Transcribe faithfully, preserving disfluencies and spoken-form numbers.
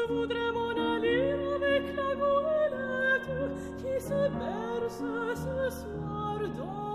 voudrais m'en aller avec la goélette qui se berce ce soir dans